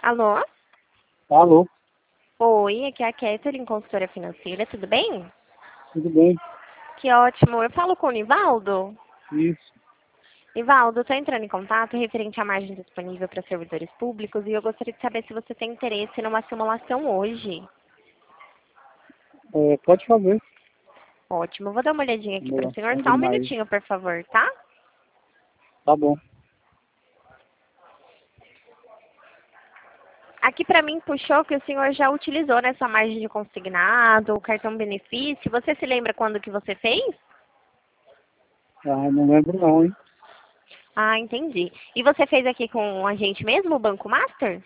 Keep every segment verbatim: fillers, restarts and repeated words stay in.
Alô? Alô, Oi, aqui é a Catherine, consultora financeira, tudo bem? tudo bem? Que ótimo. Eu falo com o Nivaldo. Isso. Nivaldo, estou entrando em contato referente à margem disponível para servidores públicos e eu gostaria de saber se você tem interesse numa simulação hoje. É, pode fazer. Ótimo. Eu vou dar uma olhadinha aqui para o senhor. Simulação Só de um mais. minutinho, por favor, tá? Tá bom. Aqui para mim puxou que o senhor já utilizou nessa margem de consignado, o cartão benefício. Você se lembra quando que você fez? Ah, não lembro não, hein? Ah, entendi. E você fez aqui com a gente mesmo, o Banco Master?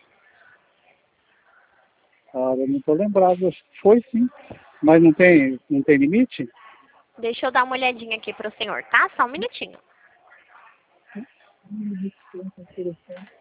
Ah, eu não tô lembrado. Acho que foi sim. Mas não tem, não tem limite? Deixa eu dar uma olhadinha aqui para o senhor, tá? Só um minutinho.